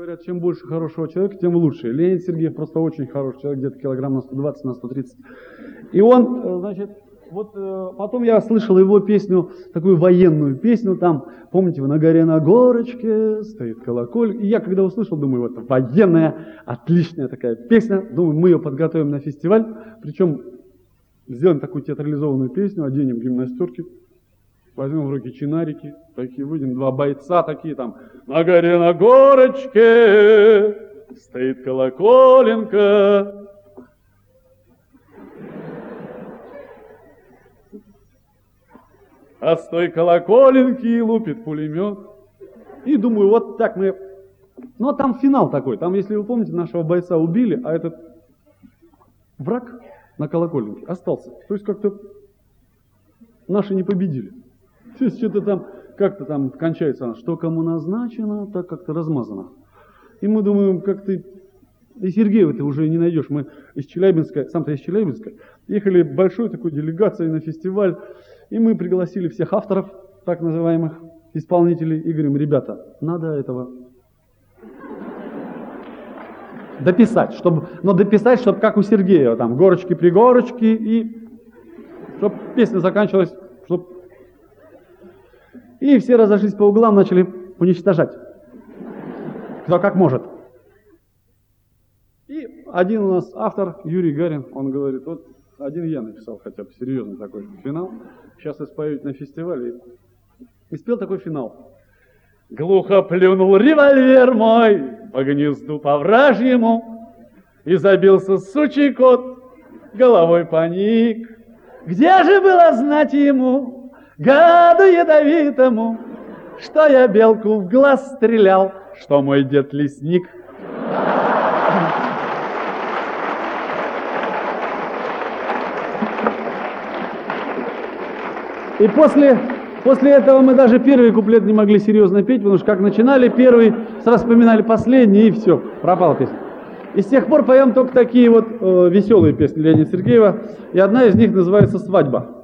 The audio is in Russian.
говорят, чем больше хорошего человека, тем лучше. Леонид Сергеев просто очень хороший человек, где-то килограмм на 120, на 130. И он, значит, вот потом я слышал его песню, такую военную песню, там, помните, на горе на горочке стоит колокольчик. И я, когда услышал, думаю, вот военная, отличная такая песня. Думаю, мы ее подготовим на фестиваль, причем сделаем такую театрализованную песню, оденем гимнастерки, возьмем в руки чинарики, такие выйдем, два бойца такие там. На горе на горочке стоит колоколенка. А с той колоколенки лупит пулемет. И думаю, вот так мы... Ну, а там финал такой. Там, если вы помните, нашего бойца убили, а этот враг на колоколенке остался. То есть как-то наши не победили. То есть что-то там, как-то там кончается, что кому назначено, так как-то размазано. И мы думаем, как-то... И Сергеева ты уже не найдешь. Мы из Челябинска, сам-то из Челябинска, ехали большой такой делегацией на фестиваль. И мы пригласили всех авторов, так называемых, исполнителей, и говорим, ребята, надо этого дописать, чтобы как у Сергеева, там, горочки-пригорочки, и чтобы песня заканчивалась, чтобы... И все разошлись по углам, начали уничтожать, кто как может. И один у нас автор, Юрий Гарин, он говорит, вот один я написал хотя бы серьезный такой финал. Сейчас я спою на фестивале. И спел такой финал. Глухо плюнул револьвер мой по гнезду по вражьему, и забился сучий кот, головой поник. Где же было знать ему, гаду ядовитому, что я белку в глаз стрелял, что мой дед лесник. И после этого мы даже первый куплет не могли серьезно петь, потому что как начинали первый, сразу вспоминали последний, и все, пропала песня. И с тех пор поем только такие вот веселые песни Леонида Сергеева, и одна из них называется «Свадьба».